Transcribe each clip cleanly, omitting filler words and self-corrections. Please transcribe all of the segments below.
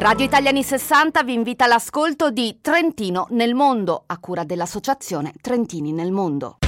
Radio Italia Anni 60 vi invita all'ascolto di Trentino nel mondo, a cura dell'associazione Trentini nel mondo.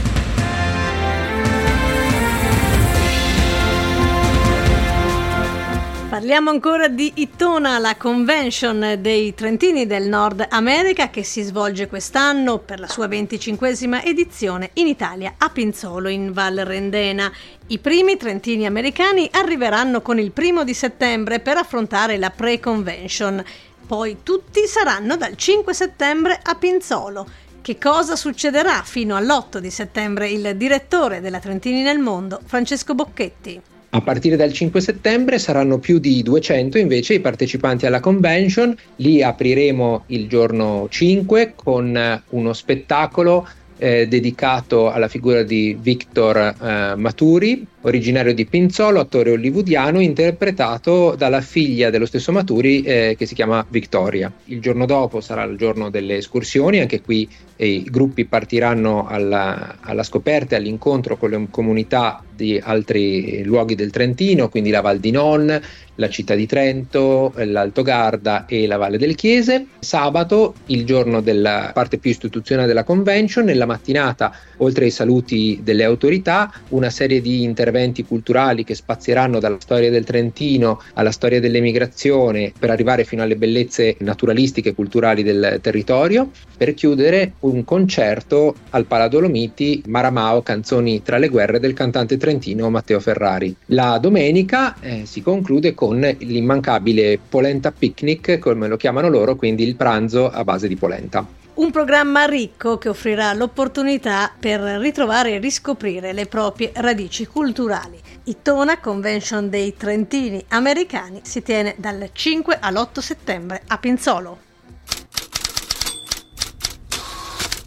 Parliamo ancora di Ittona, la convention dei Trentini del Nord America che si svolge quest'anno per la sua 25esima edizione in Italia, a Pinzolo in Val Rendena. I primi Trentini americani arriveranno con il 1 settembre per affrontare la pre-convention. Poi tutti saranno dal 5 settembre a Pinzolo. Che cosa succederà fino all'8 di settembre? Il direttore della Trentini nel mondo, Francesco Bocchetti. A partire dal 5 settembre saranno più di 200 invece i partecipanti alla convention. Li apriremo il giorno 5 con uno spettacolo dedicato alla figura di Victor Maturi, originario di Pinzolo, attore hollywoodiano, interpretato dalla figlia dello stesso Maturi che si chiama Victoria. Il giorno dopo sarà il giorno delle escursioni, anche qui i gruppi partiranno alla scoperta e all'incontro con le comunità di altri luoghi del Trentino, quindi la Val di Non, la città di Trento, l'Alto Garda e la Valle del Chiese. Sabato, il giorno della parte più istituzionale della convention, nella mattinata, oltre ai saluti delle autorità, una serie di interventi culturali che spazieranno dalla storia del Trentino alla storia dell'emigrazione per arrivare fino alle bellezze naturalistiche e culturali del territorio, per chiudere un concerto al Paladolomiti Maramao, canzoni tra le guerre del cantante trentino Matteo Ferrari. La domenica si conclude con l'immancabile Polenta Picnic, come lo chiamano loro, quindi il pranzo a base di polenta. Un programma ricco che offrirà l'opportunità per ritrovare e riscoprire le proprie radici culturali. Ittona Convention dei Trentini americani si tiene dal 5 all'8 settembre a Pinzolo.